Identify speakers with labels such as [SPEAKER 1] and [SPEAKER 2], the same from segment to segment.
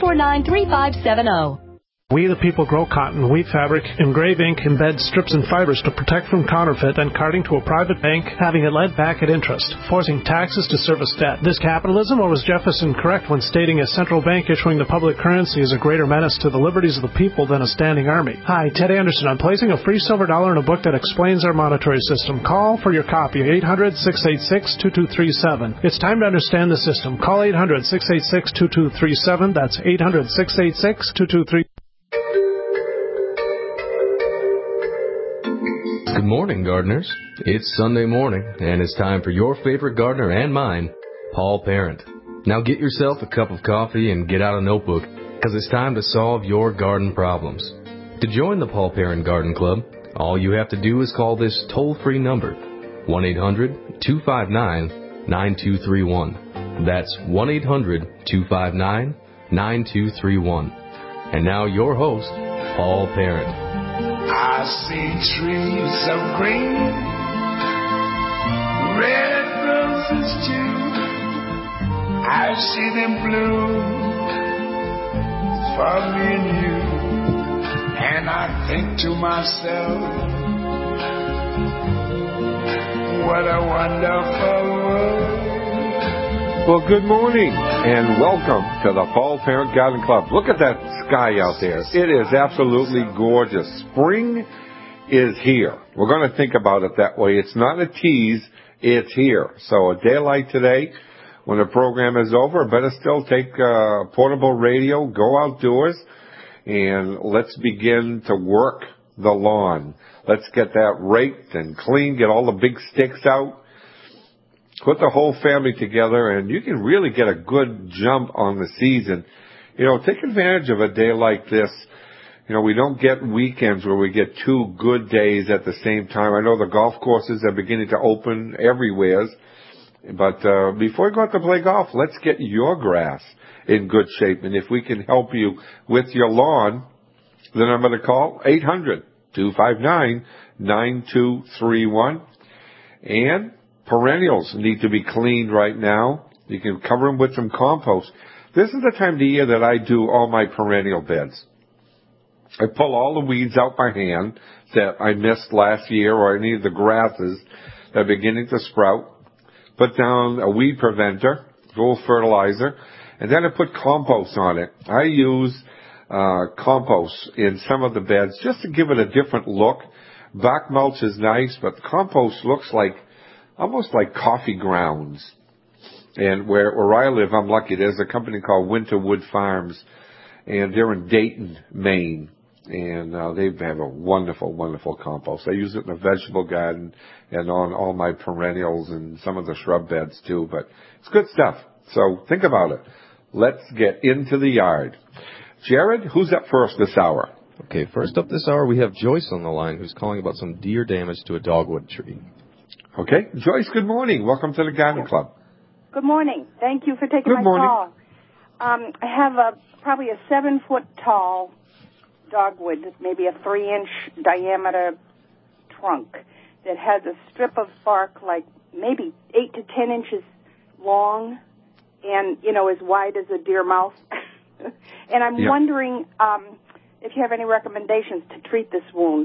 [SPEAKER 1] 949-3570.
[SPEAKER 2] We the people grow cotton, weave fabric, engrave ink, embed strips and fibers to protect from counterfeit and carting to a private bank, having it led back at interest, forcing taxes to service debt. This capitalism, or was Jefferson correct when stating a central bank issuing the public currency is a greater menace to the liberties of the people than a standing army? Hi, Ted Anderson. I'm placing a free silver dollar in a book that explains our monetary system. Call for your copy, 800-686-2237. It's time to understand the system. Call 800-686-2237. That's 800-686-2237.
[SPEAKER 3] Good morning, gardeners. It's Sunday morning, and it's time for your favorite gardener and mine, Paul Parent. Now get yourself a cup of coffee and get out a notebook, because it's time to solve your garden problems. To join the Paul Parent Garden Club, all you have to do is call this toll-free number, 1-800-259-9231. That's 1-800-259-9231. And now your host, Paul Parent.
[SPEAKER 4] I see trees of green, red roses too. I see them bloom for me and you. And I think to myself, what a wonderful world.
[SPEAKER 5] Well, good morning and welcome to the Paul Parent Garden Club. Look at that sky out there. It is absolutely gorgeous. Spring is here. We're going to think about it that way. It's not a tease. It's here. So a day like today, when the program is over, better still take a portable radio, go outdoors, and let's begin to work the lawn. Let's get that raked and clean, get all the big sticks out. Put the whole family together, and you can really get a good jump on the season. You know, take advantage of a day like this. You know, we don't get weekends where we get two good days at the same time. I know the golf courses are beginning to open everywhere. But before you go out to play golf, let's get your grass in good shape. And if we can help you with your lawn, the number to call, 800-259-9231. And perennials need to be cleaned right now. You can cover them with some compost. This is the time of the year that I do all my perennial beds. I pull all the weeds out by hand that I missed last year, or any of the grasses that are beginning to sprout. Put down a weed preventer, a little fertilizer, and then I put compost on it. I use compost in some of the beds just to give it a different look. Bark mulch is nice, but the compost looks like almost like coffee grounds. And where I live, I'm lucky. There's a company called Winterwood Farms, and they're in Dayton, Maine. And they have a wonderful, wonderful compost. I use it in the vegetable garden and on all my perennials and some of the shrub beds too. But it's good stuff. So think about it. Let's get into the yard. Jared, who's up first this hour?
[SPEAKER 3] Okay, first up this hour, we have Joyce on the line who's calling about some deer damage to a dogwood tree.
[SPEAKER 5] Okay. Joyce, good morning. Welcome to the Garden Club.
[SPEAKER 6] Good morning. Thank you for taking my call. I have probably a 7-foot tall dogwood, maybe a 3-inch diameter trunk that has a strip of bark like maybe 8 to 10 inches long and, you know, as wide as a deer mouth. And I'm wondering if you have any recommendations to treat this wound.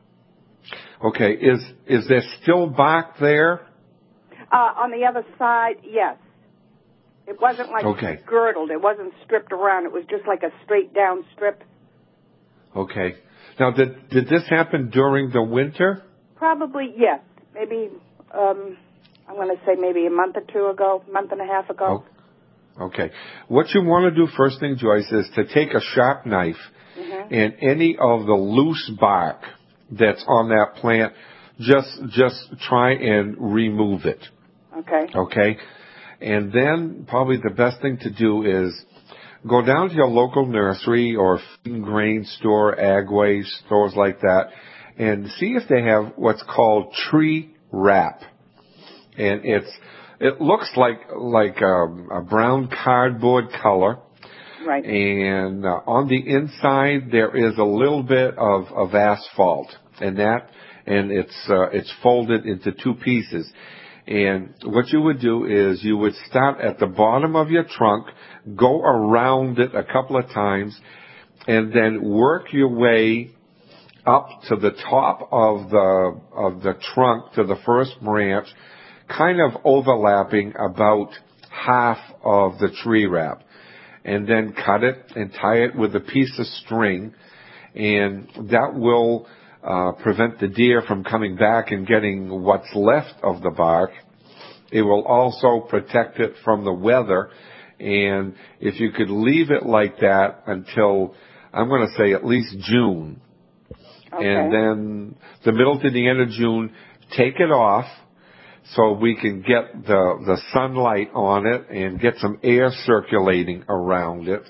[SPEAKER 5] Okay. Is there still bark there?
[SPEAKER 6] On the other side, yes. It wasn't like girdled. It wasn't stripped around. It was just like a straight down strip.
[SPEAKER 5] Okay. Now, did this happen during the winter?
[SPEAKER 6] Probably, yes. Maybe, I'm going to say maybe a month or two ago, month and a half ago.
[SPEAKER 5] Oh, okay. What you want to do first thing, Joyce, is to take a sharp knife and any of the loose bark that's on that plant, just try and remove it.
[SPEAKER 6] Okay.
[SPEAKER 5] Okay. And then probably the best thing to do is go down to your local nursery or feed and grain store, Agway, stores like that, and see if they have what's called tree wrap. And it looks like a brown cardboard color.
[SPEAKER 6] Right.
[SPEAKER 5] And on the inside there is a little bit of asphalt, and it's folded into two pieces. And what you would do is you would start at the bottom of your trunk, go around it a couple of times, and then work your way up to the top of the trunk to the first branch, kind of overlapping about half of the tree wrap. And then cut it and tie it with a piece of string, and that will prevent the deer from coming back and getting what's left of the bark. It will also protect it from the weather, and if you could leave it like that until, I'm going to say, at least June, and then the middle to the end of June, take it off so we can get the sunlight on it and get some air circulating around it,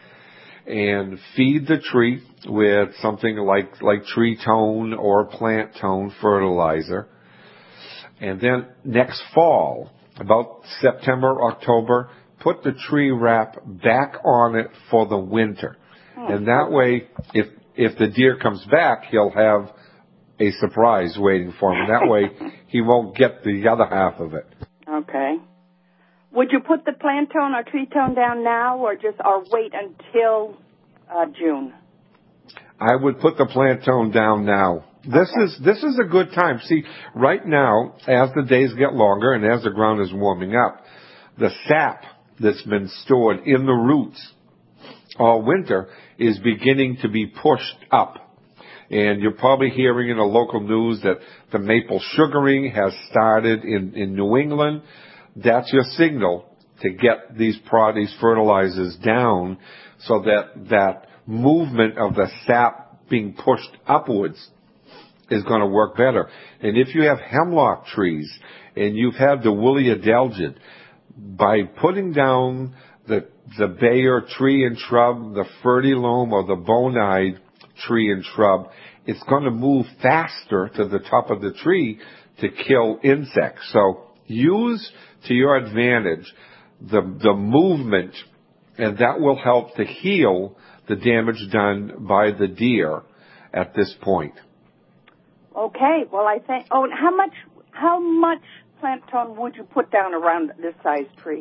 [SPEAKER 5] and feed the tree with something like tree tone or plant tone fertilizer. And then next fall, about September, October, put the tree wrap back on it for the winter. And that way, if the deer comes back, he'll have a surprise waiting for him. That way, he won't get the other half of it.
[SPEAKER 6] Okay. Would you put the plant tone or tree tone down now, or wait until June?
[SPEAKER 5] I would put the plant tone down now. This is a good time. See, right now, as the days get longer and as the ground is warming up, the sap that's been stored in the roots all winter is beginning to be pushed up. And you're probably hearing in the local news that the maple sugaring has started in New England. That's your signal to get these fertilizers down, so that movement of the sap being pushed upwards is going to work better. And if you have hemlock trees and you've had the woolly adelgid, by putting down the Bayer tree and shrub, the Fertilome or the Bonide tree and shrub, it's going to move faster to the top of the tree to kill insects. So use to your advantage the movement, and that will help to heal the damage done by the deer at this point.
[SPEAKER 6] Okay. Well, I think. Oh, and how much plant tone would you put down around this size tree?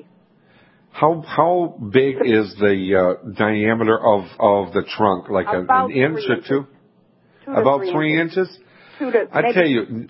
[SPEAKER 5] How big is the diameter of the trunk? Like an inch or two? About 3 inches? I tell you,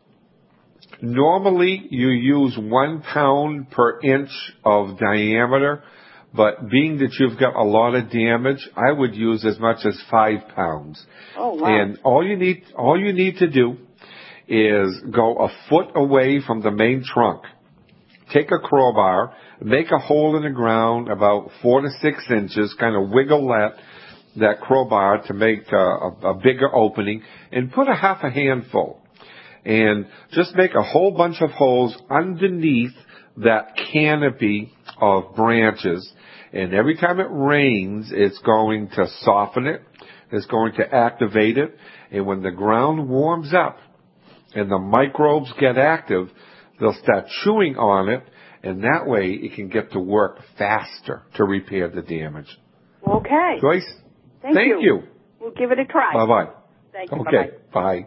[SPEAKER 5] normally you use 1 pound per inch of diameter, but being that you've got a lot of damage, I would use as much as 5 pounds.
[SPEAKER 6] Oh, wow.
[SPEAKER 5] And all you need to do is go a foot away from the main trunk. Take a crowbar, make a hole in the ground about 4 to 6 inches, kind of wiggle that crowbar to make a bigger opening, and put a half a handful. And just make a whole bunch of holes underneath that canopy of branches. And every time it rains, it's going to soften it. It's going to activate it. And when the ground warms up and the microbes get active, they'll start chewing on it, and that way it can get to work faster to repair the damage.
[SPEAKER 6] Okay.
[SPEAKER 5] Joyce?
[SPEAKER 6] Thank
[SPEAKER 5] you.
[SPEAKER 6] We'll give it a try.
[SPEAKER 5] Bye-bye.
[SPEAKER 6] Thank you.
[SPEAKER 5] Okay, bye.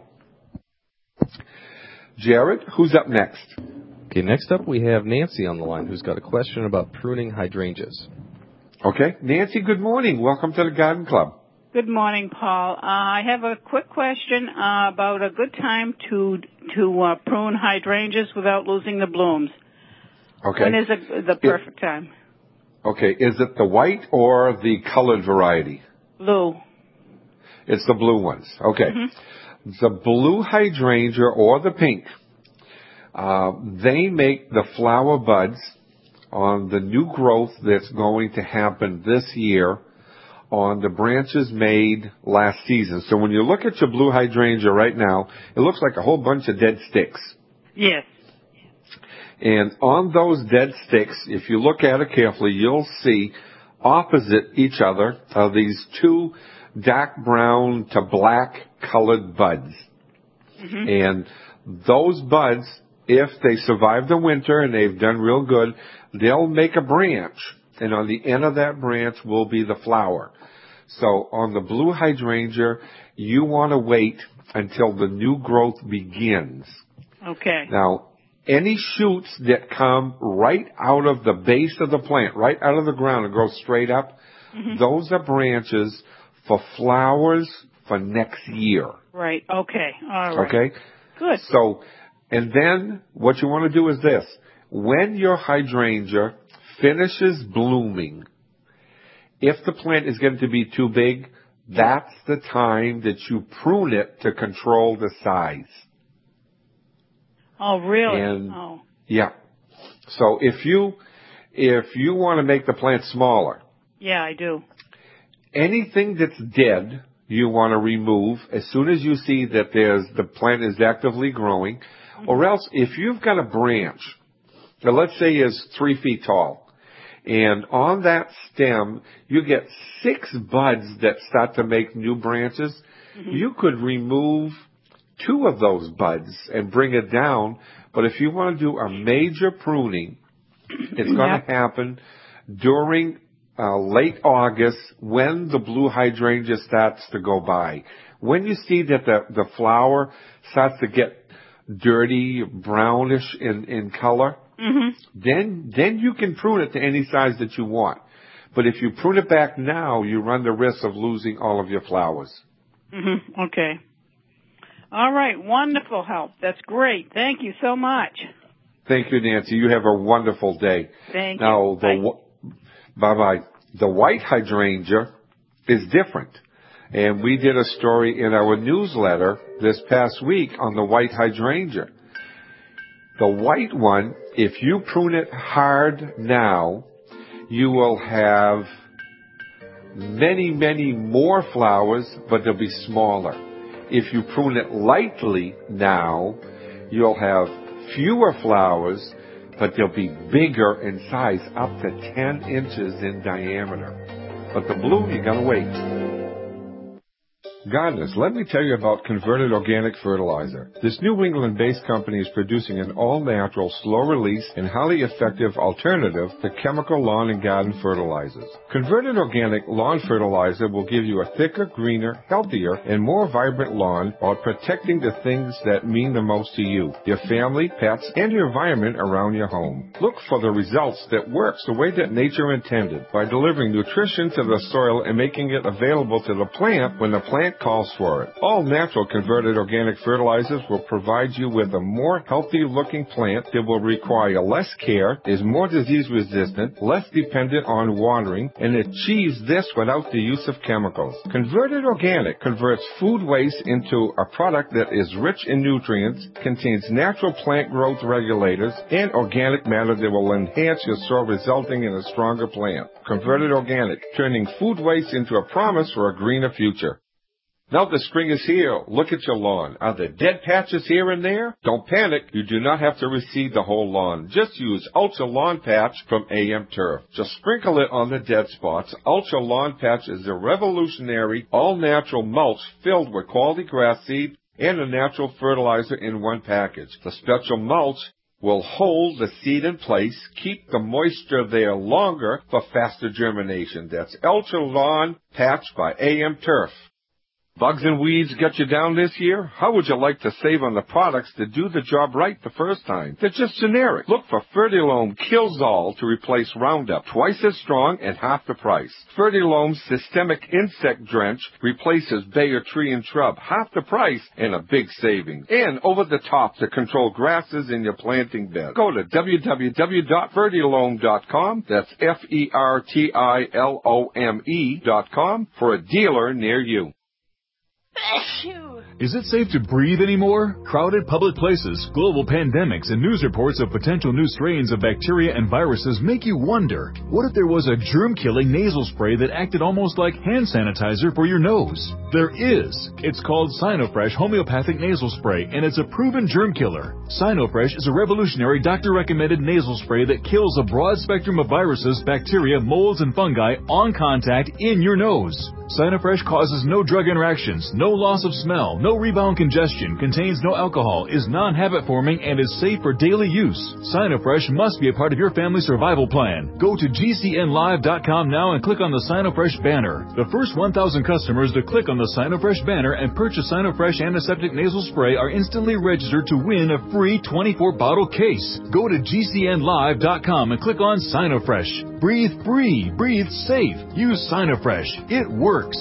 [SPEAKER 5] Jared, who's up next?
[SPEAKER 3] Okay, next up we have Nancy on the line, who's got a question about pruning hydrangeas.
[SPEAKER 5] Okay. Nancy, good morning. Welcome to the Garden Club.
[SPEAKER 1] Good morning, Paul. I have a quick question about a good time to prune hydrangeas without losing the blooms.
[SPEAKER 5] Okay.
[SPEAKER 1] When is the perfect time?
[SPEAKER 5] Okay. Is it the white or the colored variety?
[SPEAKER 1] Blue.
[SPEAKER 5] It's the blue ones. Okay. Mm-hmm. The blue hydrangea or the pink, they make the flower buds on the new growth that's going to happen this year on the branches made last season. So when you look at your blue hydrangea right now, it looks like a whole bunch of dead sticks.
[SPEAKER 1] Yes.
[SPEAKER 5] And on those dead sticks, if you look at it carefully, you'll see opposite each other are these two dark brown to black colored buds. Mm-hmm. And those buds, if they survive the winter and they've done real good, they'll make a branch. And on the end of that branch will be the flower. So on the blue hydrangea, you want to wait until the new growth begins.
[SPEAKER 1] Okay.
[SPEAKER 5] Now, any shoots that come right out of the base of the plant, right out of the ground and go straight up, those are branches for flowers for next year.
[SPEAKER 1] Right. Okay. All right.
[SPEAKER 5] Okay?
[SPEAKER 1] Good.
[SPEAKER 5] So, and then what you want to do is this. When your hydrangea finishes blooming, if the plant is getting to be too big, that's the time that you prune it to control the size.
[SPEAKER 1] Oh, really?
[SPEAKER 5] And, yeah. So if you want to make the plant smaller.
[SPEAKER 1] Yeah, I do.
[SPEAKER 5] Anything that's dead, you want to remove as soon as you see that the plant is actively growing. Or else, if you've got a branch that let's say is 3 feet tall, and on that stem you get 6 buds that start to make new branches, you could remove 2 of those buds and bring it down. But if you want to do a major pruning, it's going to happen during late August when the blue hydrangea starts to go by. When you see that the flower starts to get dirty, brownish in color, then you can prune it to any size that you want. But if you prune it back now, you run the risk of losing all of your flowers.
[SPEAKER 1] Okay. All right. Wonderful help. That's great. Thank you so much.
[SPEAKER 5] Thank you, Nancy. You have a wonderful day.
[SPEAKER 1] Thank
[SPEAKER 5] you.
[SPEAKER 1] Now,
[SPEAKER 5] bye-bye. The white hydrangea is different. And we did a story in our newsletter this past week on the white hydrangea. The white one, if you prune it hard now, you will have many, many more flowers, but they'll be smaller. If you prune it lightly now, you'll have fewer flowers, but they'll be bigger in size, up to 10 inches in diameter. But the blue, you gotta wait. Gardeners, let me tell you about Converted Organic Fertilizer. This New England-based company is producing an all-natural, slow-release, and highly effective alternative to chemical lawn and garden fertilizers. Converted Organic Lawn Fertilizer will give you a thicker, greener, healthier, and more vibrant lawn while protecting the things that mean the most to you, your family, pets, and your environment around your home. Look for the results that works the way that nature intended by delivering nutrition to the soil and making it available to the plant when the plant calls for it. All natural converted organic fertilizers will provide you with a more healthy-looking plant that will require less care, is more disease-resistant, less dependent on watering, and achieves this without the use of chemicals. Converted Organic converts food waste into a product that is rich in nutrients, contains natural plant growth regulators, and organic matter that will enhance your soil, resulting in a stronger plant. Converted Organic, turning food waste into a promise for a greener future. Now the spring is here. Look at your lawn. Are there dead patches here and there? Don't panic. You do not have to reseed the whole lawn. Just use Ultra Lawn Patch from AM Turf. Just sprinkle it on the dead spots. Ultra Lawn Patch is a revolutionary, all-natural mulch filled with quality grass seed and a natural fertilizer in one package. The special mulch will hold the seed in place, keep the moisture there longer for faster germination. That's Ultra Lawn Patch by AM Turf. Bugs and weeds get you down this year? How would you like to save on the products that do the job right the first time? They're just generic. Look for Fertilome Killzall to replace Roundup. Twice as strong at half the price. Fertilome's Systemic Insect Drench replaces Bayer tree and shrub. Half the price and a big savings. And over the top to control grasses in your planting bed. Go to www.fertilome.com. That's FERTILOME.com for a dealer near you.
[SPEAKER 7] Is it safe to breathe anymore? Crowded public places, global pandemics, and news reports of potential new strains of bacteria and viruses make you wonder, what if there was a germ-killing nasal spray that acted almost like hand sanitizer for your nose? There is. It's called Sinofresh Homeopathic Nasal Spray, and it's a proven germ killer. Sinofresh is a revolutionary doctor-recommended nasal spray that kills a broad spectrum of viruses, bacteria, molds, and fungi on contact in your nose. Sinofresh causes no drug interactions, no loss of smell, smell, no rebound congestion, contains no alcohol, is non-habit forming, and is safe for daily use. Sinofresh must be a part of your family survival plan. Go to GCNlive.com now and click on the Sinofresh banner. The first 1,000 customers to click on the Sinofresh banner and purchase Sinofresh Antiseptic Nasal Spray are instantly registered to win a free 24-bottle case. Go to GCNlive.com and click on Sinofresh. Breathe free. Breathe safe. Use Sinofresh. It works.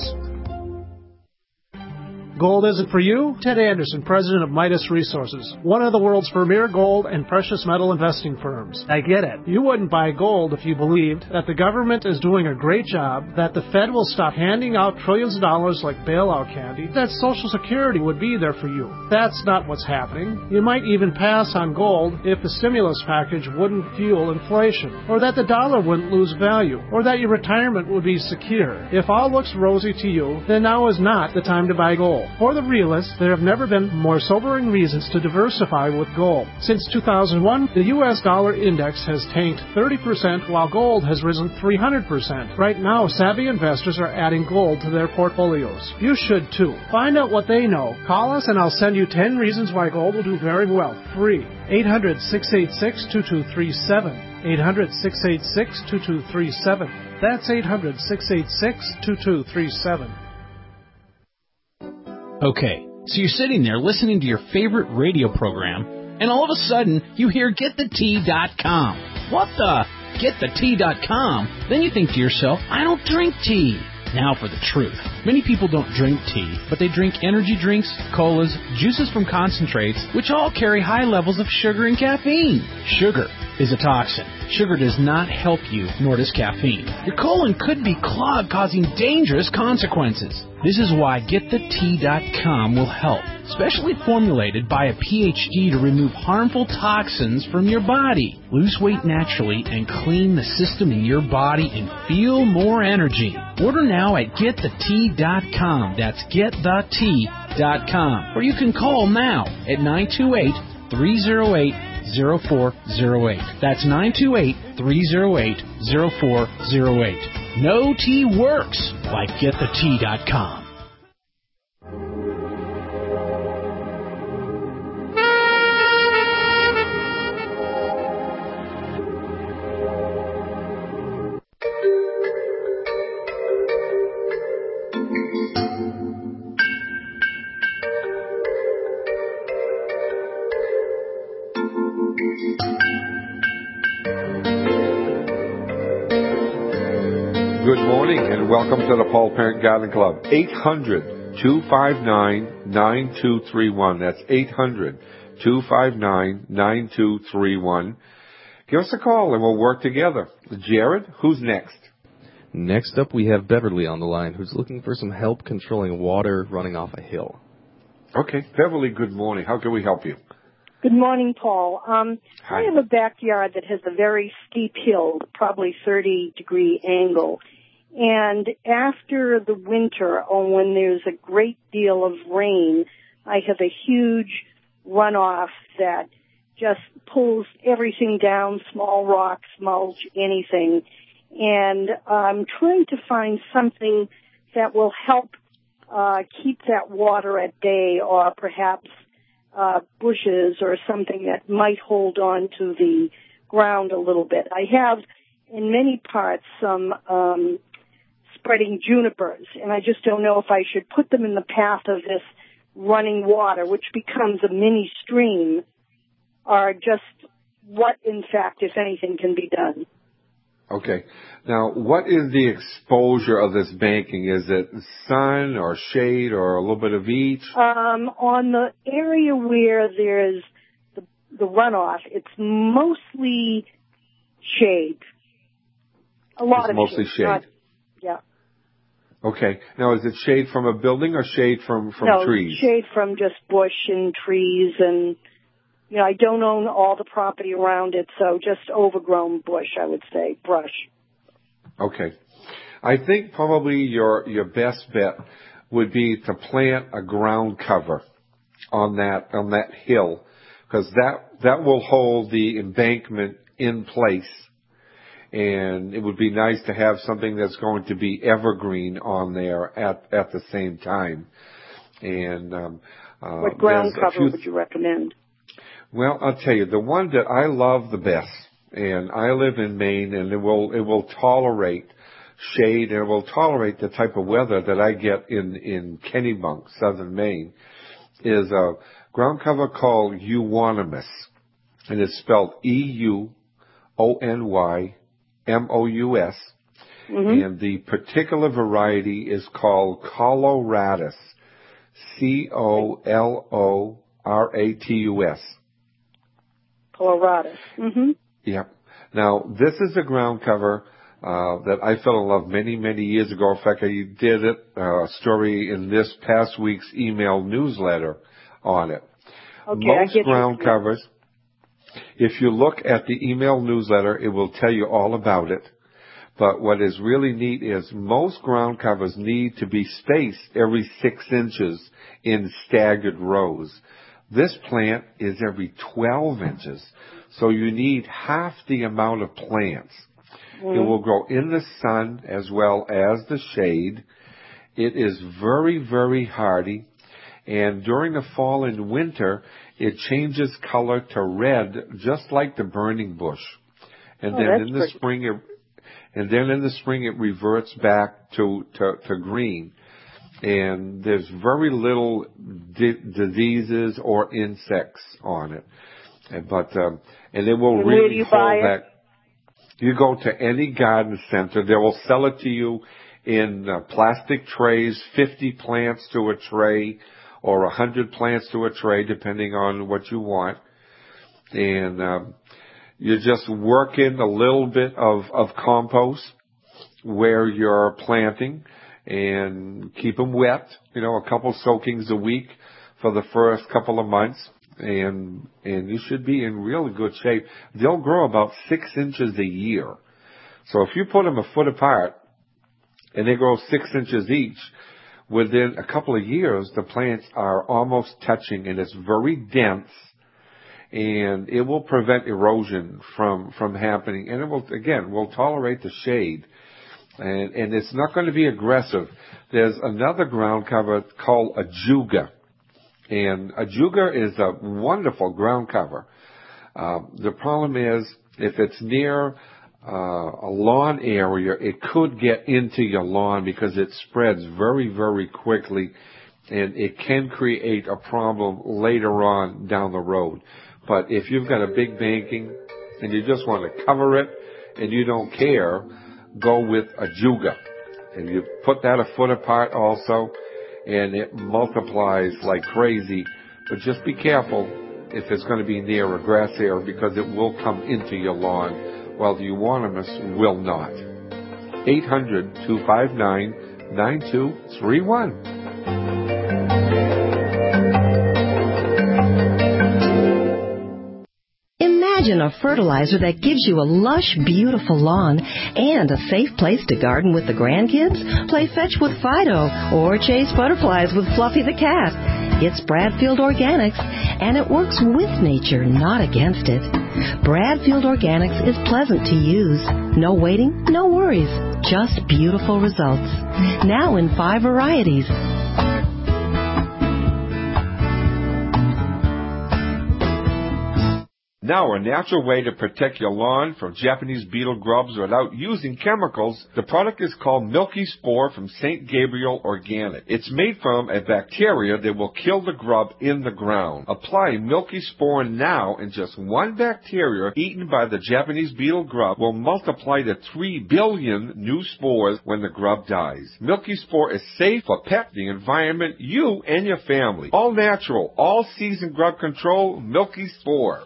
[SPEAKER 2] Gold isn't for you? Ted Anderson, president of Midas Resources, one of the world's premier gold and precious metal investing firms. I get it. You wouldn't buy gold if you believed that the government is doing a great job, that the Fed will stop handing out trillions of dollars like bailout candy, that Social Security would be there for you. That's not what's happening. You might even pass on gold if the stimulus package wouldn't fuel inflation, or that the dollar wouldn't lose value, or that your retirement would be secure. If all looks rosy to you, then now is not the time to buy gold. For the realists, there have never been more sobering reasons to diversify with gold. Since 2001, the U.S. dollar index has tanked 30% while gold has risen 300%. Right now, savvy investors are adding gold to their portfolios. You should too. Find out what they know. Call us and I'll send you 10 reasons why gold will do very well. Free. 800-686-2237. 800-686-2237. That's 800-686-2237.
[SPEAKER 8] Okay, so you're sitting there listening to your favorite radio program, and all of a sudden you hear GetTheTea.com. What the? GetTheTea.com? Then you think to yourself, I don't drink tea. Now for the truth. Many people don't drink tea, but they drink energy drinks, colas, juices from concentrates, which all carry high levels of sugar and caffeine. Sugar is a toxin. Sugar does not help you, nor does caffeine. Your colon could be clogged, causing dangerous consequences. This is why GetTheTea.com will help. Specially formulated by a PhD to remove harmful toxins from your body. Lose weight naturally and clean the system in your body and feel more energy. Order now at GetTheTea.com. That's GetTheTea.com. Or you can call now at 928-308-0408. That's 928-308-0408. No tea works like GetTheTea.com.
[SPEAKER 5] Good morning and welcome to the Paul Parent Garden Club. 800-259-9231. That's 800-259-9231. Give us a call and we'll work together. Jared, who's next?
[SPEAKER 3] Next up, we have Beverly on the line, who's looking for some help controlling water running off a hill.
[SPEAKER 5] Okay. Beverly, good morning. How can we help you?
[SPEAKER 9] Good morning, Paul.
[SPEAKER 5] Hi.
[SPEAKER 9] I have a backyard that has a very steep hill, probably 30-degree angle. And after the winter, or when there's a great deal of rain, I have a huge runoff that just pulls everything down, small rocks, mulch, anything. And I'm trying to find something that will help keep that water at bay, or perhaps bushes or something that might hold on to the ground a little bit. I have in many parts some spreading junipers, and I just don't know if I should put them in the path of this running water, which becomes a mini stream, or just what, in fact, if anything, can be done.
[SPEAKER 5] Okay. Now, what is the exposure of this banking? Is it sun or shade or a little bit of each?
[SPEAKER 9] On the area where there's the runoff, it's mostly shade. A lot of
[SPEAKER 5] mostly shade.
[SPEAKER 9] Yeah.
[SPEAKER 5] Okay. Now, is it shade from a building or shade from trees?
[SPEAKER 9] No, shade from just bush and trees, and I don't own all the property around it, so just overgrown bush, I would say, brush. Okay.
[SPEAKER 5] I think probably your best bet would be to plant a ground cover on that hill, because that will hold the embankment in place. And it would be nice to have something that's going to be evergreen on there at the same time. And
[SPEAKER 9] what ground cover would you recommend?
[SPEAKER 5] Well, I'll tell you, the one that I love the best, and I live in Maine, and it will tolerate shade, and it will tolerate the type of weather that I get in Kennebunk, southern Maine, is a ground cover called Euonymus, and it's spelled EUONYMOUS, and the particular variety is called Coloratus, COLORATUS.
[SPEAKER 9] Coloratus.
[SPEAKER 5] Yeah. Now, this is a ground cover that I fell in love many, many years ago. In fact, I did a story in this past week's email newsletter on it.
[SPEAKER 9] Okay,
[SPEAKER 5] most ground covers, if you look at the email newsletter, it will tell you all about it. But what is really neat is most ground covers need to be spaced every 6 inches in staggered rows. This plant is every 12 inches, so you need half the amount of plants. It will grow in the sun as well as the shade. It is very, very hardy, and during the fall and winter, it changes color to red, just like the burning bush. And then in the spring, it reverts back to green. And there's very little diseases or insects on it. And it will really hold that. You go to any garden center, they will sell it to you in plastic trays, 50 plants to a tray, or 100 plants to a tray, depending on what you want. And you just work in a little bit of compost where you're planting and keep them wet, a couple soakings a week for the first couple of months. And you should be in really good shape. They'll grow about 6 inches a year. So if you put them a foot apart and they grow 6 inches each, within a couple of years, the plants are almost touching, and it's very dense, and it will prevent erosion from happening. And it will tolerate the shade. And it's not going to be aggressive. There's another ground cover called Ajuga. And Ajuga is a wonderful ground cover. The problem is, if it's near a lawn area, it could get into your lawn because it spreads very, very quickly, and it can create a problem later on down the road. But if you've got a big banking and you just want to cover it and you don't care, go with Ajuga. And you put that a foot apart also, and it multiplies like crazy. But just be careful if it's going to be near a grass area, because it will come into your lawn, while the Euonymus will not. 800-259-9231.
[SPEAKER 10] Imagine a fertilizer that gives you a lush, beautiful lawn and a safe place to garden with the grandkids, play fetch with Fido, or chase butterflies with Fluffy the cat. It's Bradfield Organics, and it works with nature, not against it. Bradfield Organics is pleasant to use. No waiting, no worries, just beautiful results. Now in 5 varieties.
[SPEAKER 5] Now, a natural way to protect your lawn from Japanese beetle grubs without using chemicals. The product is called Milky Spore from St. Gabriel Organic. It's made from a bacteria that will kill the grub in the ground. Apply Milky Spore now, and just one bacteria eaten by the Japanese beetle grub will multiply to 3 billion new spores when the grub dies. Milky Spore is safe for pet, the environment, you, and your family. All natural, all season grub control, Milky Spore.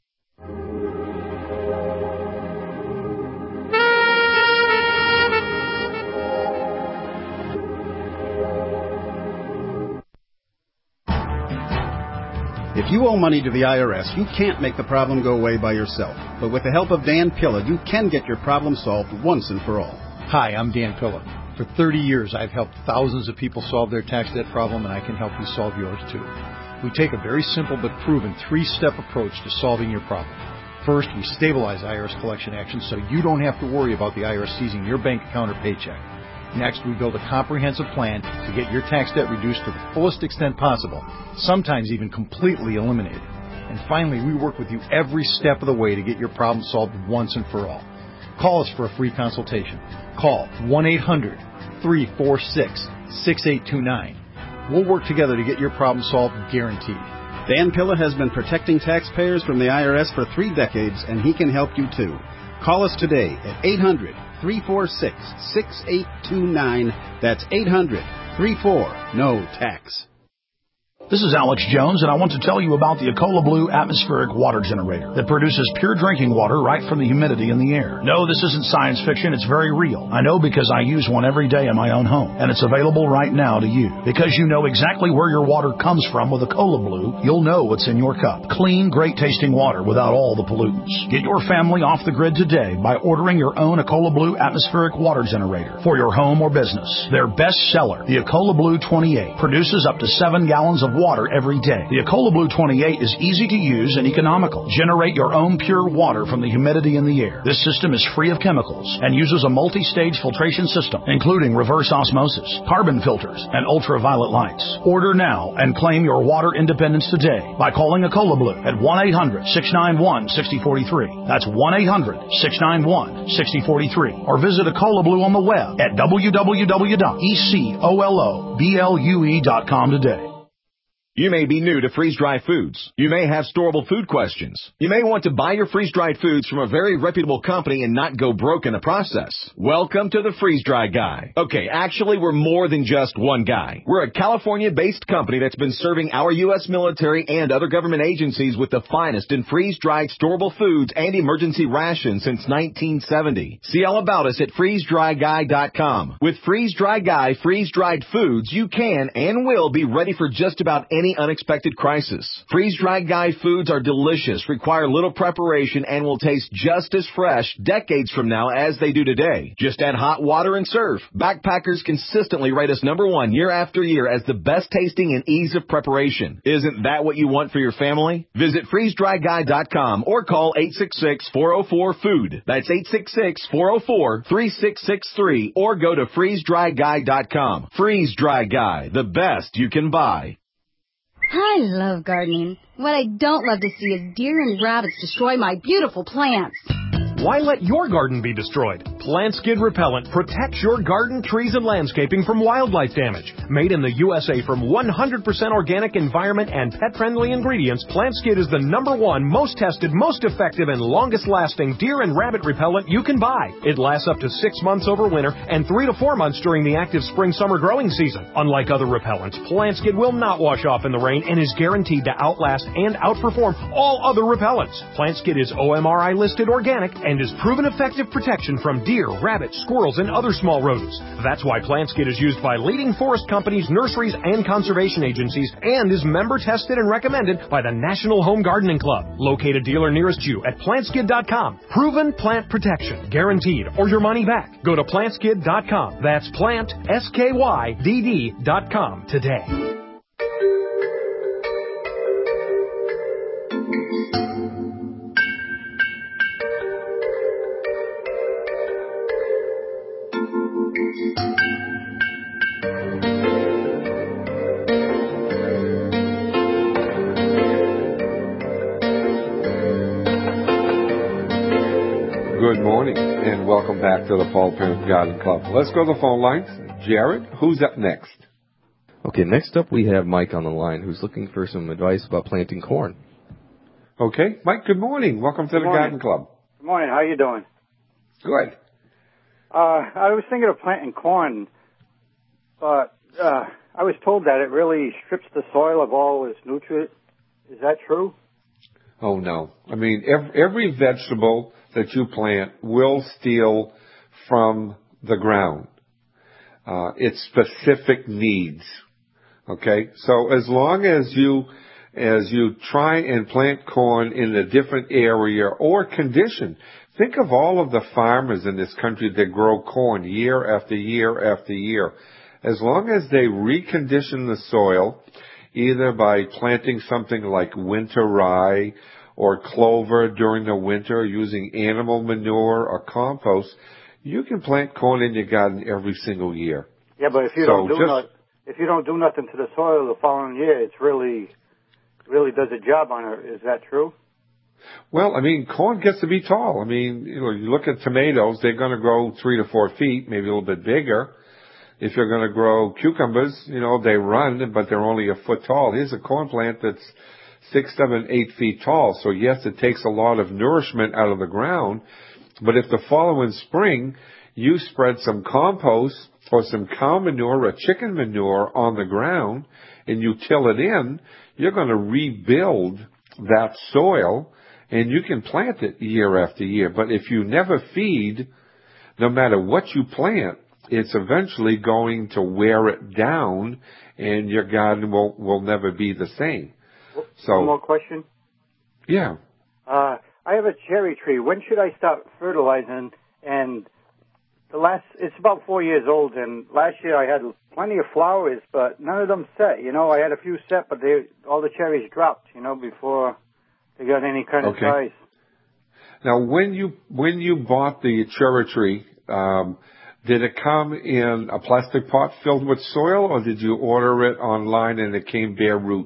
[SPEAKER 11] If you owe money to the IRS, you can't make the problem go away by yourself. But with the help of Dan Pilla, you can get your problem solved once and for all.
[SPEAKER 12] Hi, I'm Dan Pilla. For 30 years, I've helped thousands of people solve their tax debt problem, and I can help you solve yours too. We take a very simple but proven 3-step approach to solving your problem. First, we stabilize IRS collection actions so you don't have to worry about the IRS seizing your bank account or paycheck. Next, we build a comprehensive plan to get your tax debt reduced to the fullest extent possible, sometimes even completely eliminated. And finally, we work with you every step of the way to get your problem solved once and for all. Call us for a free consultation. Call 1-800-346-6829. We'll work together to get your problem solved, guaranteed.
[SPEAKER 11] Dan Pilla has been protecting taxpayers from the IRS for 3 decades, and he can help you too. Call us today at 800-346-6829. That's 800-34-NO-TAX.
[SPEAKER 13] This is Alex Jones, and I want to tell you about the Ecola Blue atmospheric water generator that produces pure drinking water right from the humidity in the air. No, this isn't science fiction. It's very real. I know because I use one every day in my own home, and it's available right now to you. Because you know exactly where your water comes from with Ecola Blue, you'll know what's in your cup. Clean, great-tasting water without all the pollutants. Get your family off the grid today by ordering your own Ecola Blue atmospheric water generator for your home or business. Their best seller, the Ecola Blue 28, produces up to 7 gallons of water every day. The Ecola Blue 28 is easy to use and economical. Generate your own pure water from the humidity in the air. This system is free of chemicals and uses a multi-stage filtration system, including reverse osmosis, carbon filters, and ultraviolet lights. Order now and claim your water independence today by calling Ecola Blue at 1-800-691-6043. That's 1-800-691-6043. Or visit Ecola Blue on the web at www.ecoloblu.com today.
[SPEAKER 14] You may be new to freeze-dried foods. You may have storable food questions. You may want to buy your freeze-dried foods from a very reputable company and not go broke in the process. Welcome to the Freeze-Dry Guy. Okay, actually, we're more than just one guy. We're a California-based company that's been serving our U.S. military and other government agencies with the finest in freeze-dried storable foods and emergency rations since 1970. See all about us at freezedryguy.com. With Freeze-Dry Guy freeze-dried foods, you can and will be ready for just about any unexpected crisis. Freeze-Dry Guy foods are delicious, require little preparation, and will taste just as fresh decades from now as they do today. Just add hot water and serve. Backpackers consistently rate us #1 year after year as the best tasting and ease of preparation. Isn't that what you want for your family? Visit freezedryguy.com or call 866-404-FOOD. That's 866-404-3663 or go to freezedryguy.com. Freeze-Dry Guy, the best you can buy.
[SPEAKER 15] I love gardening. What I don't love to see is deer and rabbits destroy my beautiful plants.
[SPEAKER 16] Why let your garden be destroyed? Plant Skid Repellent protects your garden, trees, and landscaping from wildlife damage. Made in the USA from 100% organic environment and pet-friendly ingredients, Plant Skid is the #1 most tested, most effective, and longest-lasting deer and rabbit repellent you can buy. It lasts up to 6 months over winter and 3 to 4 months during the active spring-summer growing season. Unlike other repellents, Plant Skid will not wash off in the rain and is guaranteed to outlast and outperform all other repellents. Plant Skid is OMRI listed organic and is proven effective protection from deer, rabbits, squirrels, and other small rodents. That's why Plant Skid is used by leading forest companies, nurseries, and conservation agencies, and is member tested and recommended by the National Home Gardening Club. Locate a dealer nearest you at plantskid.com. Proven plant protection, guaranteed, or your money back. Go to plantskid.com. That's plant, SKYDD.com today.
[SPEAKER 5] Good morning, and welcome back to the Paul Parent Garden Club. Let's go to the phone lines. Jared, who's up next?
[SPEAKER 3] Okay, next up we have Mike on the line, who's looking for some advice about planting corn.
[SPEAKER 5] Okay, Mike, good morning. Welcome to the Garden Club.
[SPEAKER 17] Good morning. How you doing?
[SPEAKER 5] Good.
[SPEAKER 17] I was thinking of planting corn, but I was told that it really strips the soil of all its nutrients. Is that true?
[SPEAKER 5] Oh, no. I mean, every vegetable that you plant will steal from the ground its specific needs. Okay? So as long as you try and plant corn in a different area or condition, think of all of the farmers in this country that grow corn year after year after year. As long as they recondition the soil, either by planting something like winter rye or clover during the winter, using animal manure or compost, You can plant corn in your garden every single year.
[SPEAKER 17] Yeah, but if you don't do nothing to the soil the following year, it's really does a job on it. Is that true?
[SPEAKER 5] Well, I mean, corn gets to be tall. I mean, you look at tomatoes, they're going to grow 3 to 4 feet, maybe a little bit bigger. If you're going to grow cucumbers, they run, but they're only a foot tall. Here's a corn plant that's 6, 7, 8 feet tall. So yes, it takes a lot of nourishment out of the ground. But if the following spring you spread some compost or some cow manure or chicken manure on the ground and you till it in, you're going to rebuild that soil and you can plant it year after year. But if you never feed, no matter what you plant, it's eventually going to wear it down and your garden will never be the same. So,
[SPEAKER 17] one more question?
[SPEAKER 5] Yeah.
[SPEAKER 17] I have a cherry tree. When should I start fertilizing? And it's about 4 years old, and last year I had plenty of flowers, but none of them set. I had a few set, but all the cherries dropped, before they got any kind of size.
[SPEAKER 5] Now, when you bought the cherry tree, did it come in a plastic pot filled with soil, or did you order it online and it came bare root?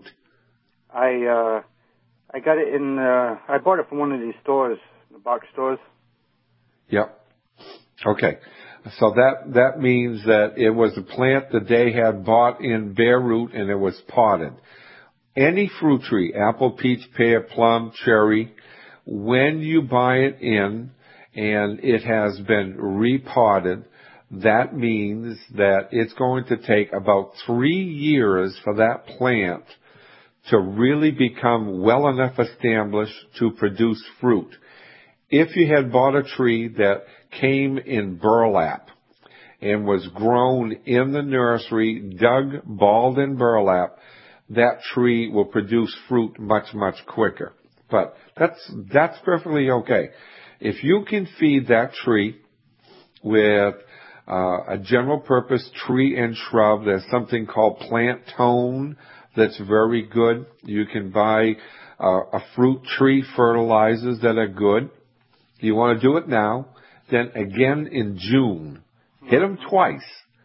[SPEAKER 17] I got it I bought it from one of these stores, the box stores.
[SPEAKER 5] Yep. Okay. So that means that it was a plant that they had bought in bare root and it was potted. Any fruit tree, apple, peach, pear, plum, cherry, when you buy it in and it has been repotted, that means that it's going to take about 3 years for that plant to really become well enough established to produce fruit. If you had bought a tree that came in burlap and was grown in the nursery, dug, balled in burlap, that tree will produce fruit much, much quicker. But that's perfectly okay. If you can feed that tree with a general purpose tree and shrub, there's something called plant tone that's very good. You can buy a fruit tree fertilizers that are good. You want to do it now, then again in June. Hit them twice.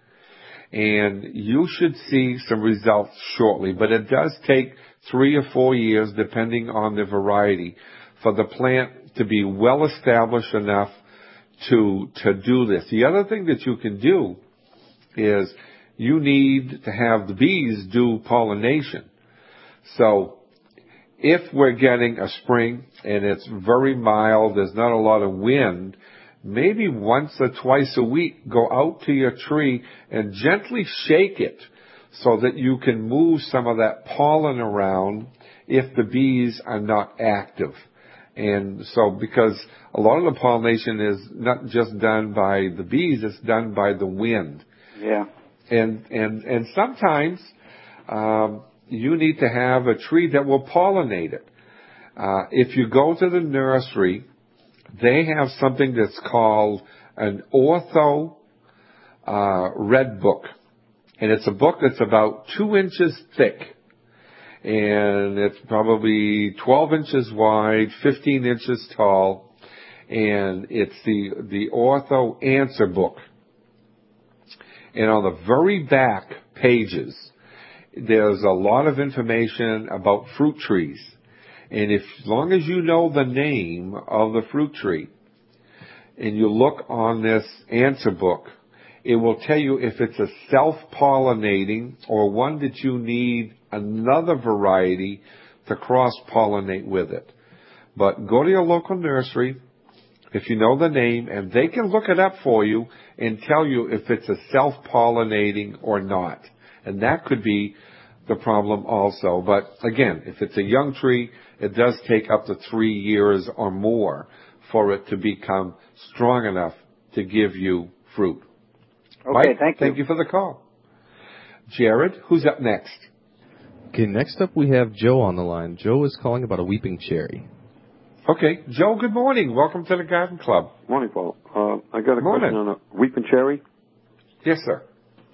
[SPEAKER 5] And you should see some results shortly. But it does take 3 or 4 years, depending on the variety, for the plant to be well established enough to do this. The other thing that you can do is you need to have the bees do pollination. So if we're getting a spring and it's very mild, there's not a lot of wind, maybe once or twice a week go out to your tree and gently shake it so that you can move some of that pollen around if the bees are not active. And so because a lot of the pollination is not just done by the bees, it's done by the wind.
[SPEAKER 17] Yeah.
[SPEAKER 5] And sometimes you need to have a tree that will pollinate it. If you go to the nursery, they have something that's called an Ortho Red Book. And it's a book that's about 2 inches thick. And it's probably 12 inches wide, 15 inches tall. And it's the Ortho Answer Book. And on the very back pages, there's a lot of information about fruit trees. And as long as you know the name of the fruit tree, and you look on this answer book, it will tell you if it's a self-pollinating or one that you need another variety to cross-pollinate with it. But go to your local nursery, if you know the name, and they can look it up for you and tell you if it's a self-pollinating or not. And that could be the problem also. But again, if it's a young tree, it does take up to 3 years or more for it to become strong enough to give you fruit.
[SPEAKER 17] Okay,
[SPEAKER 5] right?
[SPEAKER 17] thank you.
[SPEAKER 5] Thank you for the call. Jared, who's up next?
[SPEAKER 18] Okay, next up we have Joe on the line. Joe is calling about a weeping cherry.
[SPEAKER 5] Okay, Joe, good morning. Welcome to the Garden Club.
[SPEAKER 19] Morning, Paul. I got a question on a weeping cherry.
[SPEAKER 5] Yes, sir.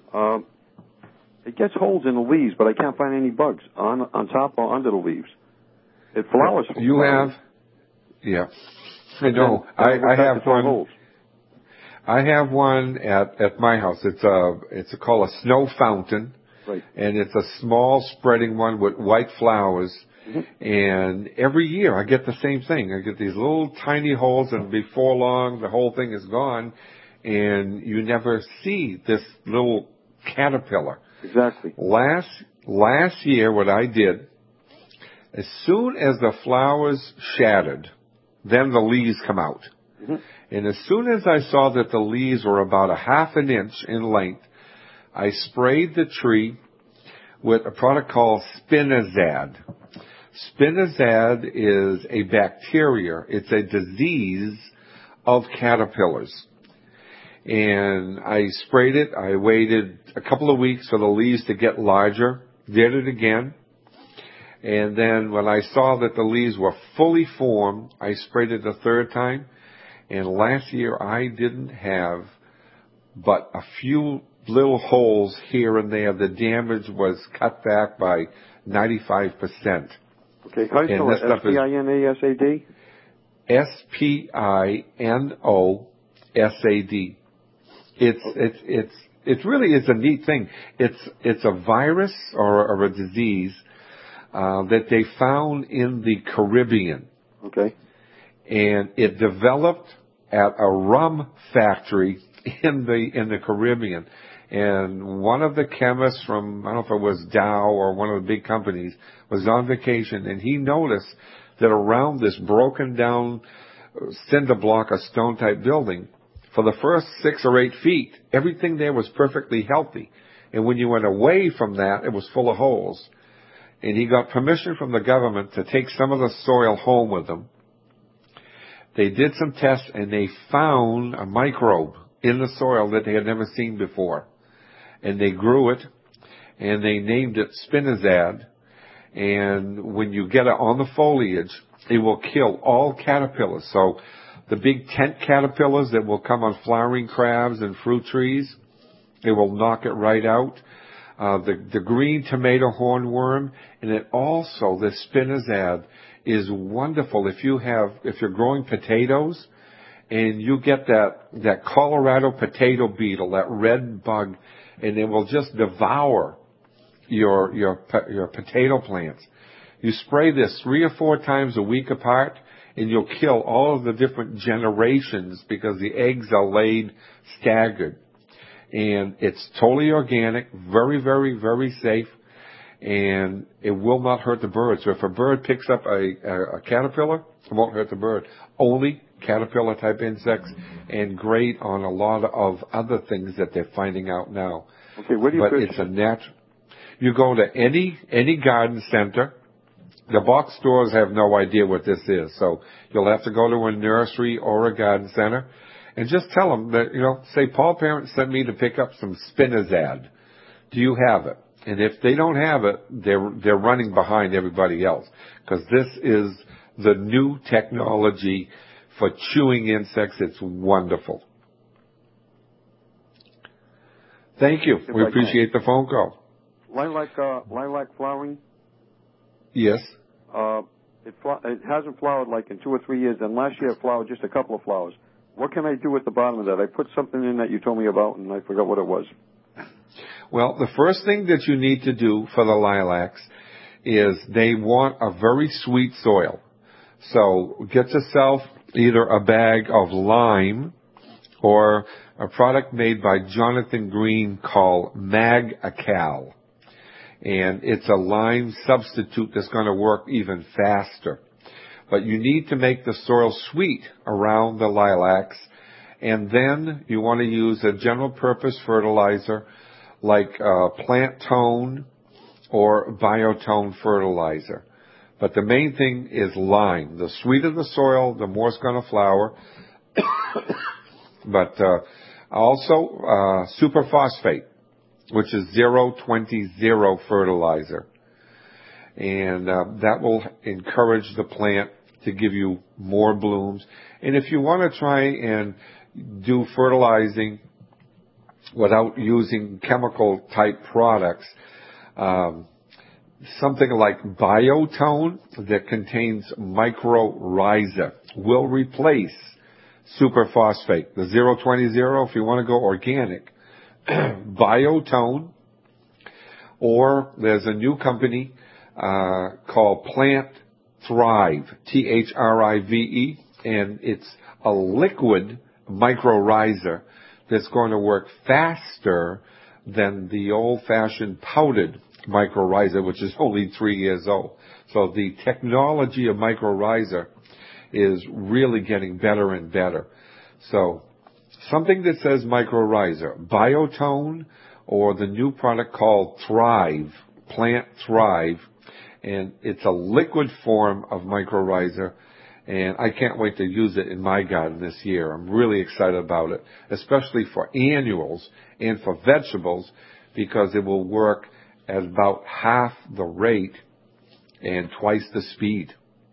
[SPEAKER 19] It gets holes in the leaves, but I can't find any bugs on top or under the leaves. It flowers.
[SPEAKER 5] You have? Yeah. I know. I have one.
[SPEAKER 19] Holes.
[SPEAKER 5] I have one at my house. It's called a snow fountain.
[SPEAKER 19] Right.
[SPEAKER 5] And it's a small spreading one with white flowers. Mm-hmm. And every year I get the same thing. I get these little tiny holes, and before long the whole thing is gone, and you never see this little caterpillar.
[SPEAKER 19] Exactly.
[SPEAKER 5] Last year what I did, as soon as the flowers shattered, then the leaves come out. Mm-hmm. And as soon as I saw that the leaves were about a half an inch in length, I sprayed the tree with a product called Spinazad. Spinazad is a bacteria. It's a disease of caterpillars. And I sprayed it. I waited a couple of weeks for the leaves to get larger, did it again. And then when I saw that the leaves were fully formed, I sprayed it the third time. And last year I didn't have but a few little holes here and there. The damage was cut back by 95%.
[SPEAKER 19] Okay, how do you spell it? S-P-I-N-A-S-A-D?
[SPEAKER 5] S-P-I-N-O-S-A-D. It really is a neat thing. It's a virus or a disease that they found in the Caribbean.
[SPEAKER 19] Okay.
[SPEAKER 5] And it developed at a rum factory in the Caribbean. And one of the chemists from, I don't know if it was Dow or one of the big companies, was on vacation, and he noticed that around this broken down cinder block or stone type building, for the first 6 or 8 feet, everything there was perfectly healthy. And when you went away from that, it was full of holes. And he got permission from the government to take some of the soil home with them. They did some tests, and they found a microbe in the soil that they had never seen before. And they grew it, and they named it Spinazad. And when you get it on the foliage, it will kill all caterpillars. So the big tent caterpillars that will come on flowering crabs and fruit trees, it will knock it right out. The green tomato hornworm, and it also, the Spinazad is wonderful if you're growing potatoes and you get that Colorado potato beetle, that red bug, and it will just devour your potato plants. You spray this 3 or 4 times a week apart, and you'll kill all of the different generations because the eggs are laid staggered. And it's totally organic, very, very, very safe, and it will not hurt the bird. So if a bird picks up a caterpillar, it won't hurt the bird. Only caterpillar type insects, and great on a lot of other things that they're finding out now.
[SPEAKER 19] Okay, where do you
[SPEAKER 5] But
[SPEAKER 19] fish?
[SPEAKER 5] it's a natural. You go to any garden center. The box stores have no idea what this is, so you'll have to go to a nursery or a garden center and just tell them that, say, Paul Parent sent me to pick up some Spinazad. Do you have it? And if they don't have it, they're running behind everybody else, because this is the new technology for chewing insects. It's wonderful. Thank you. We appreciate the phone call.
[SPEAKER 19] Lilac flowering?
[SPEAKER 5] Yes.
[SPEAKER 19] It hasn't flowered like in 2 or 3 years, and last year it flowered just a couple of flowers. What can I do at the bottom of that? I put something in that you told me about, and I forgot what it was.
[SPEAKER 5] Well, the first thing that you need to do for the lilacs is they want a very sweet soil. So get yourself either a bag of lime or a product made by Jonathan Green called Mag-A-Cal. And it's a lime substitute that's going to work even faster. But you need to make the soil sweet around the lilacs. And then you want to use a general purpose fertilizer like Plant Tone or Biotone fertilizer. But the main thing is lime. The sweeter the soil, the more it's going to flower. But also superphosphate, which is 0-20-0 fertilizer. And that will encourage the plant to give you more blooms. And if you want to try and do fertilizing without using chemical type products, something like Biotone that contains mycorrhiza will replace superphosphate. The 020, if you want to go organic, Biotone, or there's a new company called Plant Thrive, THRIVE, and it's a liquid mycorrhiza that's going to work faster than the old-fashioned powdered mycorrhiza, which is only 3 years old. So the technology of mycorrhiza is really getting better and better. So something that says mycorrhiza, Biotone, or the new product called Thrive, Plant Thrive, and it's a liquid form of mycorrhiza, and I can't wait to use it in my garden this year. I'm really excited about it, especially for annuals and for vegetables, because it will work at about half the rate and twice the speed.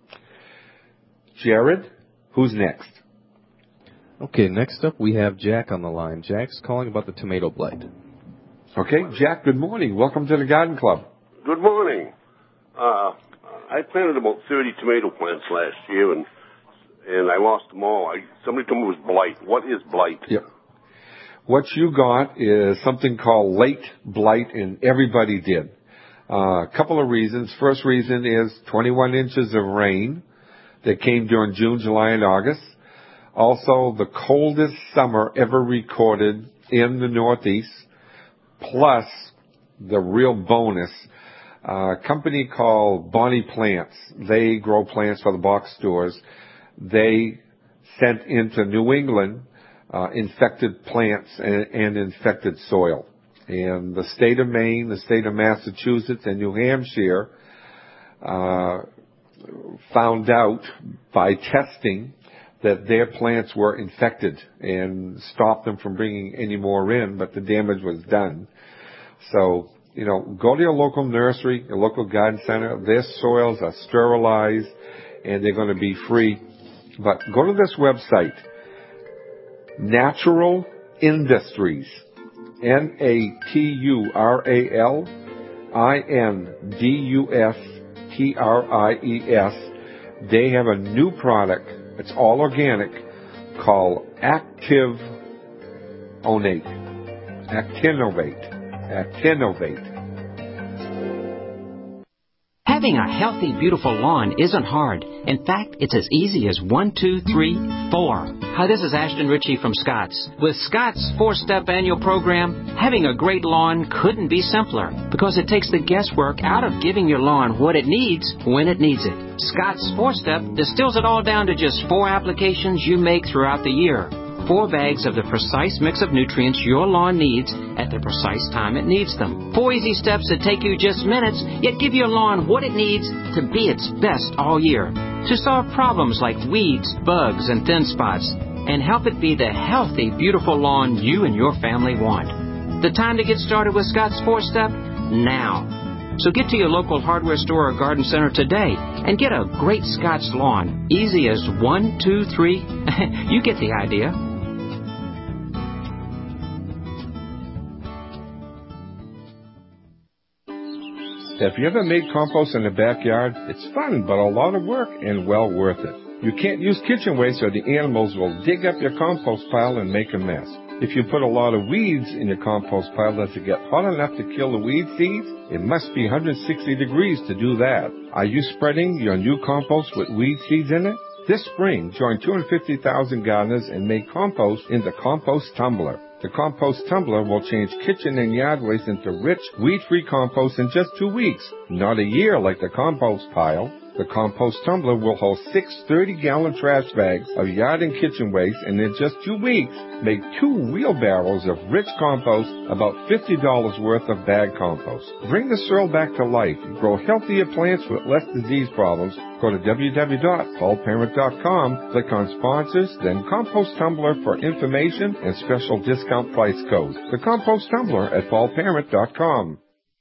[SPEAKER 5] Jared, who's next?
[SPEAKER 18] Okay, next up we have Jack on the line. Jack's calling about the tomato blight.
[SPEAKER 5] Okay, Jack, good morning. Welcome to the Garden Club.
[SPEAKER 20] Good morning. I planted about 30 tomato plants last year, and I lost them all. Somebody told me it was blight. What is blight?
[SPEAKER 5] Yep. What you got is something called late blight, and everybody did. A couple of reasons. First reason is 21 inches of rain that came during June, July, and August. Also, the coldest summer ever recorded in the Northeast, plus the real bonus, a company called Bonnie Plants. They grow plants for the box stores. They sent into New England infected plants and infected soil. And the state of Maine, the state of Massachusetts, and New Hampshire found out by testing that their plants were infected and stopped them from bringing any more in, but the damage was done. So, go to your local nursery, your local garden center. Their soils are sterilized, and they're going to be free. But go to this website, Natural Industries, NATURALINDUSTRIES. They have a new product. It's all organic, called Actinovate.
[SPEAKER 21] Having a healthy, beautiful lawn isn't hard. In fact, it's as easy as 1, 2, 3, 4. Hi, this is Ashton Ritchie from Scott's. With Scott's 4-step annual program, having a great lawn couldn't be simpler because it takes the guesswork out of giving your lawn what it needs when it needs it. Scott's 4-step distills it all down to just 4 applications you make throughout the year. 4 bags of the precise mix of nutrients your lawn needs at the precise time it needs them. 4 easy steps that take you just minutes, yet give your lawn what it needs to be its best all year. To solve problems like weeds, bugs, and thin spots, and help it be the healthy, beautiful lawn you and your family want. The time to get started with Scott's 4-step? Now. So get to your local hardware store or garden center today and get a great Scott's lawn. Easy as 1, 2, 3. You get the idea.
[SPEAKER 5] Have you ever made compost in the backyard? It's fun, but a lot of work and well worth it. You can't use kitchen waste or the animals will dig up your compost pile and make a mess. If you put a lot of weeds in your compost pile, does it get hot enough to kill the weed seeds? It must be 160 degrees to do that. Are you spreading your new compost with weed seeds in it? This spring, join 250,000 gardeners and make compost in the Compost Tumbler. The Compost Tumbler will change kitchen and yard waste into rich, weed-free compost in just 2 weeks. Not a year like the compost pile. The Compost Tumbler will hold 6 30-gallon trash bags of yard and kitchen waste, and in just 2 weeks, make 2 wheelbarrows of rich compost, about $50 worth of bag compost. Bring the soil back to life. Grow healthier plants with less disease problems. Go to www.paulparent.com, click on Sponsors, then Compost Tumbler for information and special discount price codes. The Compost Tumbler at paulparent.com.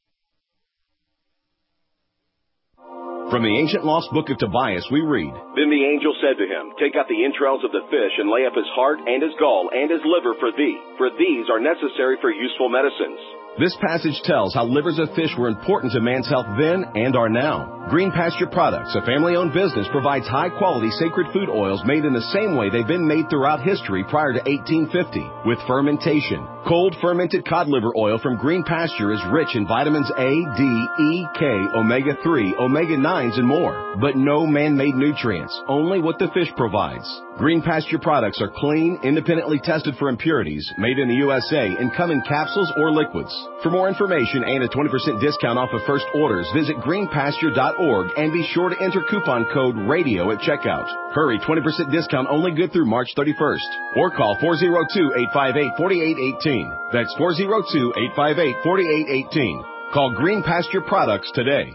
[SPEAKER 14] From the ancient lost book of Tobias, we read,
[SPEAKER 22] Then the angel said to him, Take out the entrails of the fish and lay up his heart and his gall and his liver for thee, for these are necessary for useful medicines.
[SPEAKER 14] This passage tells how livers of fish were important to man's health then and are now. Green Pasture Products, a family-owned business, provides high-quality sacred food oils made in the same way they've been made throughout history prior to 1850, with fermentation. Cold fermented cod liver oil from Green Pasture is rich in vitamins A, D, E, K, omega-3, omega-9s, and more. But no man-made nutrients, only what the fish provides. Green Pasture products are clean, independently tested for impurities, made in the USA, and come in capsules or liquids. For more information and a 20% discount off of first orders, visit greenpasture.org and be sure to enter coupon code RADIO at checkout. Hurry, 20% discount only good through March 31st. Or call 402-858-4818. That's 402-858-4818. Call Green Pasture Products today.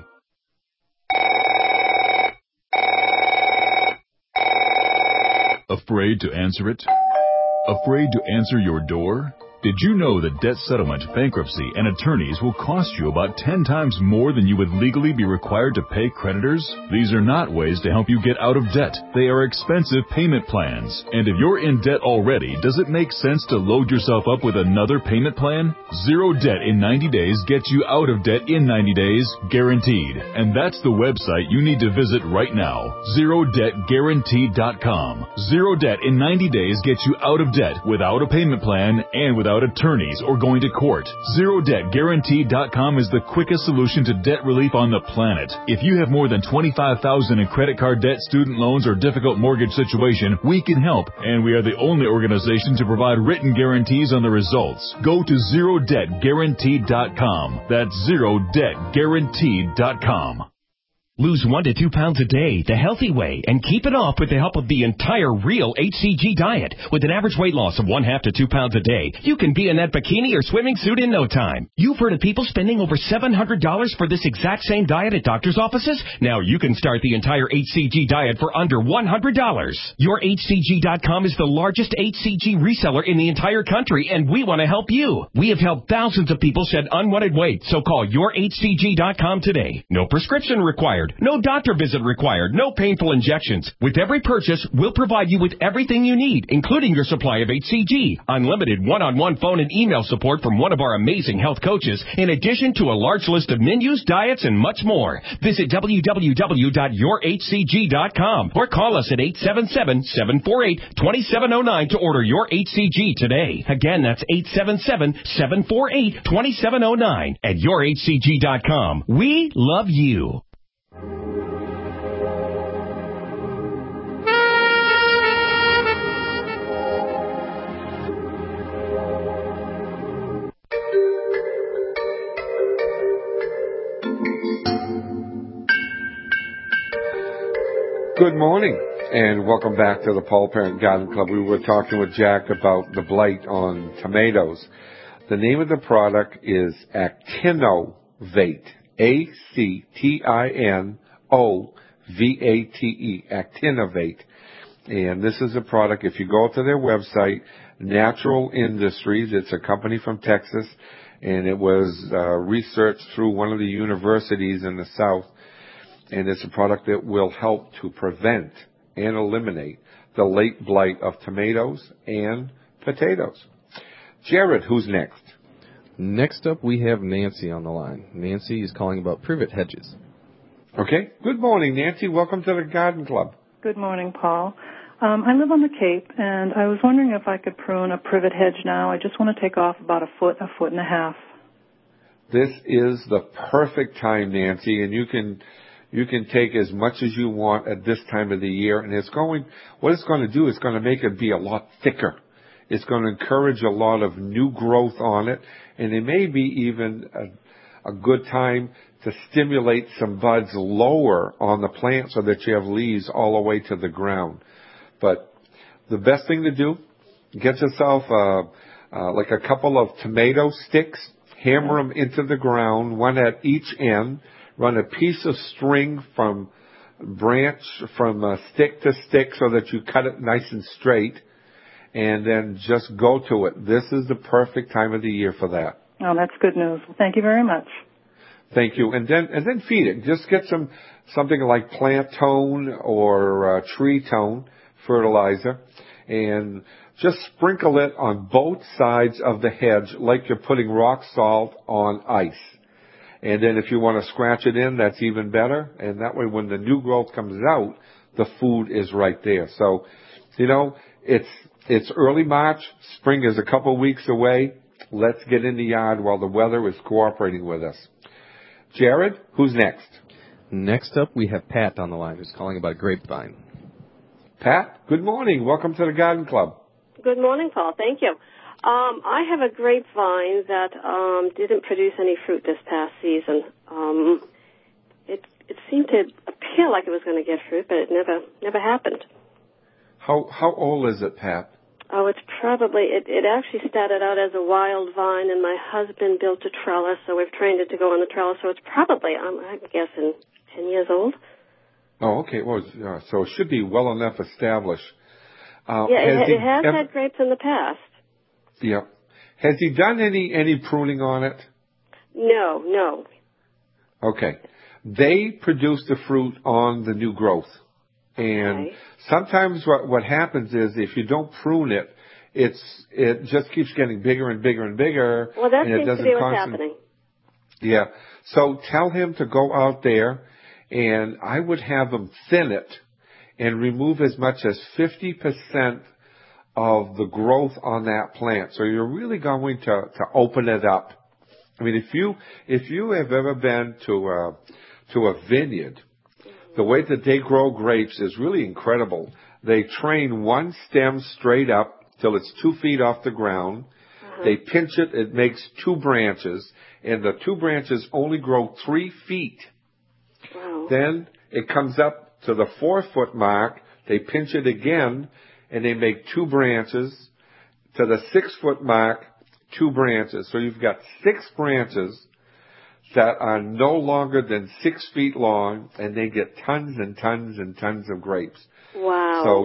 [SPEAKER 7] Afraid to answer it? Afraid to answer your door? Did you know that debt settlement, bankruptcy, and attorneys will cost you about 10 times more than you would legally be required to pay creditors? These are not ways to help you get out of debt. They are expensive payment plans. And if you're in debt already, does it make sense to load yourself up with another payment plan? Zero Debt in 90 Days gets you out of debt in 90 days, guaranteed. And that's the website you need to visit right now, ZeroDebtGuaranteed.com. Zero Debt in 90 Days gets you out of debt without a payment plan and without attorneys or going to court. ZeroDebtGuaranteed.com is the quickest solution to debt relief on the planet. If you have more than $25,000 in credit card debt, student loans, or difficult mortgage situation, we can help, and we are the only organization to provide written guarantees on the results. Go to ZeroDebtGuaranteed.com. That's ZeroDebtGuaranteed.com.
[SPEAKER 4] Lose 1 to 2 pounds a day the healthy way and keep it off with the help of the entire Real HCG diet. With an average weight loss of 1/2 to 2 pounds a day, you can be in that bikini or swimming suit in no time. You've heard of people spending over $700 for this exact same diet at doctor's offices? Now you can start the entire HCG diet for under $100. YourHCG.com is the largest HCG reseller in the entire country, and we want to help you. We have helped thousands of people shed unwanted weight, so call YourHCG.com today. No prescription required. No doctor visit required. No painful injections. With every purchase, we'll provide you with everything you need, including your supply of HCG, unlimited one-on-one phone and email support from one of our amazing health coaches, in addition to a large list of menus, diets, and much more. Visit www.yourhcg.com or call us at 877-748-2709 to order your HCG today. Again, that's 877-748-2709 at yourhcg.com. We love you.
[SPEAKER 5] Good morning, and welcome back to the Paul Parent Garden Club. We were talking with Jack about the blight on tomatoes. The name of the product is Actinovate. A-C-T-I-N-O-V-A-T-E, Actinovate. And this is a product, if you go to their website, Natural Industries, it's a company from Texas, and it was researched through one of the universities in the South. And it's a product that will help to prevent and eliminate the late blight of tomatoes and potatoes. Jared, who's next?
[SPEAKER 18] Next up, we have Nancy on the line. Nancy is calling about privet hedges.
[SPEAKER 5] Okay. Good morning, Nancy. Welcome to the Garden Club.
[SPEAKER 6] Good morning, Paul. I live on the Cape, and I was wondering if I could prune a privet hedge now. I just want to take off about a foot and a half.
[SPEAKER 5] This is the perfect time, Nancy, and you can take as much as you want at this time of the year, and what it's going to do is going to make it be a lot thicker. It's going to encourage a lot of new growth on it, and it may be even a good time to stimulate some buds lower on the plant so that you have leaves all the way to the ground. But the best thing to do, get yourself like a couple of tomato sticks, hammer them into the ground, one at each end, run a piece of string from stick to stick so that you cut it nice and straight, and then just go to it. This is the perfect time of the year for that.
[SPEAKER 6] Oh, that's good news. Thank you very much.
[SPEAKER 5] Thank you. And then feed it. Just get something like plant tone or tree tone fertilizer, and just sprinkle it on both sides of the hedge like you're putting rock salt on ice. And then if you want to scratch it in, that's even better. And that way when the new growth comes out, the food is right there. So, it's early March. Spring is a couple weeks away. Let's get in the yard while the weather is cooperating with us. Jared, who's next?
[SPEAKER 18] Next up, we have Pat on the line who's calling about a grapevine.
[SPEAKER 5] Pat, good morning. Welcome to the Garden Club.
[SPEAKER 1] Good morning, Paul. Thank you. I have a grapevine that didn't produce any fruit this past season. It seemed to appear like it was going to get fruit, but it never happened.
[SPEAKER 5] How old is it, Pat?
[SPEAKER 1] Oh, it's probably, it actually started out as a wild vine, and my husband built a trellis, so we've trained it to go on the trellis, so it's probably, I'm guessing, 10 years old.
[SPEAKER 5] Oh, okay. Well, so it should be well enough established.
[SPEAKER 1] It has had grapes in the past.
[SPEAKER 5] Yeah. Has he done any pruning on it?
[SPEAKER 1] No.
[SPEAKER 5] Okay. They produce the fruit on the new growth. And sometimes what happens is if you don't prune it, it just keeps getting bigger and bigger and bigger.
[SPEAKER 1] Well, that
[SPEAKER 5] and
[SPEAKER 1] seems to be what's happening.
[SPEAKER 5] Yeah. So tell him to go out there, and I would have him thin it and remove as much as 50% of the growth on that plant. So you're really going to open it up. I mean, if you have ever been to a vineyard, the way that they grow grapes is really incredible. They train one stem straight up till it's 2 feet off the ground. They pinch it. It makes 2 branches, and the 2 branches only grow 3 feet.
[SPEAKER 1] Wow.
[SPEAKER 5] Then it comes up to the 4-foot mark. They pinch it again, and they make 2 branches. To the 6-foot mark, 2 branches. So you've got 6 branches that are no longer than 6 feet long, and they get tons and tons and tons of grapes.
[SPEAKER 1] Wow.
[SPEAKER 5] So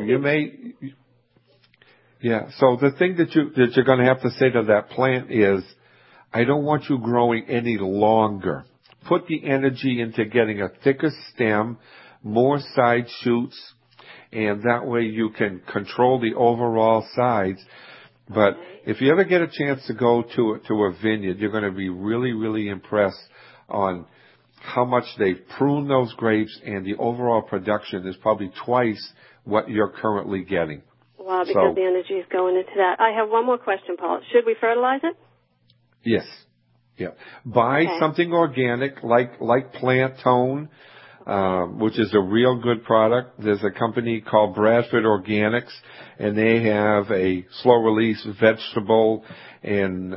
[SPEAKER 5] so the thing that you're going to have to say to that plant is, I don't want you growing any longer. Put the energy into getting a thicker stem, more side shoots, and that way you can control the overall size. But if you ever get a chance to go to a vineyard, you're going to be really, really impressed on how much they've pruned those grapes, and the overall production is probably twice what you're currently getting.
[SPEAKER 1] Wow, because the energy is going into that. I have one more question, Paul. Should we fertilize it?
[SPEAKER 5] Yes. Yeah. Buy something organic like Plant Tone, which is a real good product. There's a company called Bradford Organics, and they have a slow release vegetable and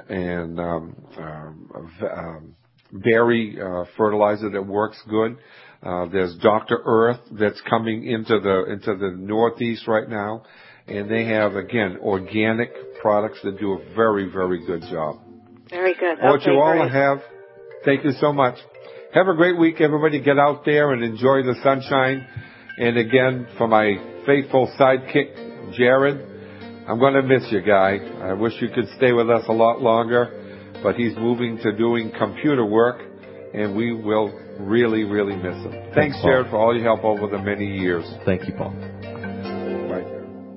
[SPEAKER 5] berry fertilizer that works good. There's Dr. Earth that's coming into the Northeast right now, and they have, again, organic products that do a very, very good job.
[SPEAKER 1] Very good.
[SPEAKER 5] What you all have, thank you so much. Have a great week, everybody. Get out there and enjoy the sunshine. And again, for my faithful sidekick, Jared, I'm going to miss you, guy. I wish you could stay with us a lot longer, but he's moving to doing computer work, and we will really, really miss him. Thanks, Jared, for all your help over the many years.
[SPEAKER 18] Thank you, Paul.